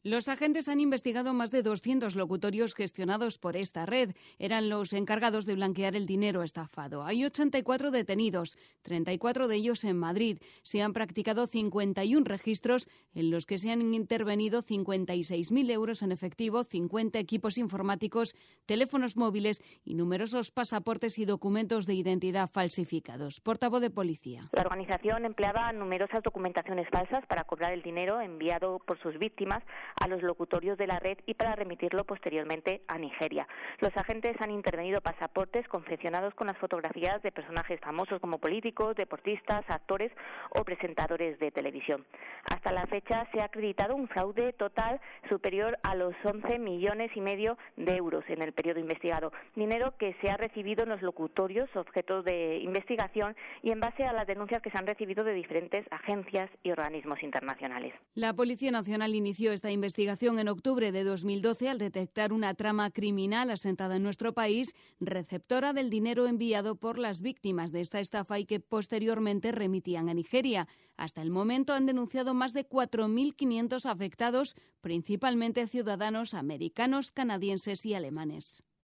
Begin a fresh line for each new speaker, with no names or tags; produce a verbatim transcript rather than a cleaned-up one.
Los agentes han investigado más de doscientos locutorios gestionados por esta red. Eran los encargados de blanquear el dinero estafado. Hay ochenta y cuatro detenidos, treinta y cuatro de ellos en Madrid. Se han practicado cincuenta y uno registros en los que se han intervenido cincuenta y seis mil euros en efectivo, cincuenta equipos informáticos, teléfonos móviles y numerosos pasaportes y documentos de identidad falsificados. Portavoz de policía.
La organización empleaba numerosas documentaciones falsas para cobrar el dinero enviado por sus víctimas a los locutorios de la red y para remitirlo posteriormente a Nigeria. Los agentes han intervenido pasaportes confeccionados con las fotografías de personajes famosos como políticos, deportistas, actores o presentadores de televisión. Hasta la fecha se ha acreditado un fraude total superior a los once millones y medio de euros en el periodo investigado, dinero que se ha recibido en los locutorios objetos de investigación y en base a las denuncias que se han recibido de diferentes agencias y organismos internacionales.
La Policía Nacional inició esta investigación en octubre de dos mil doce al detectar una trama criminal asentada en nuestro país, receptora del dinero enviado por las víctimas de esta estafa y que posteriormente remitían a Nigeria. Hasta el momento han denunciado más de cuatro mil quinientos afectados, principalmente ciudadanos americanos, canadienses y alemanes.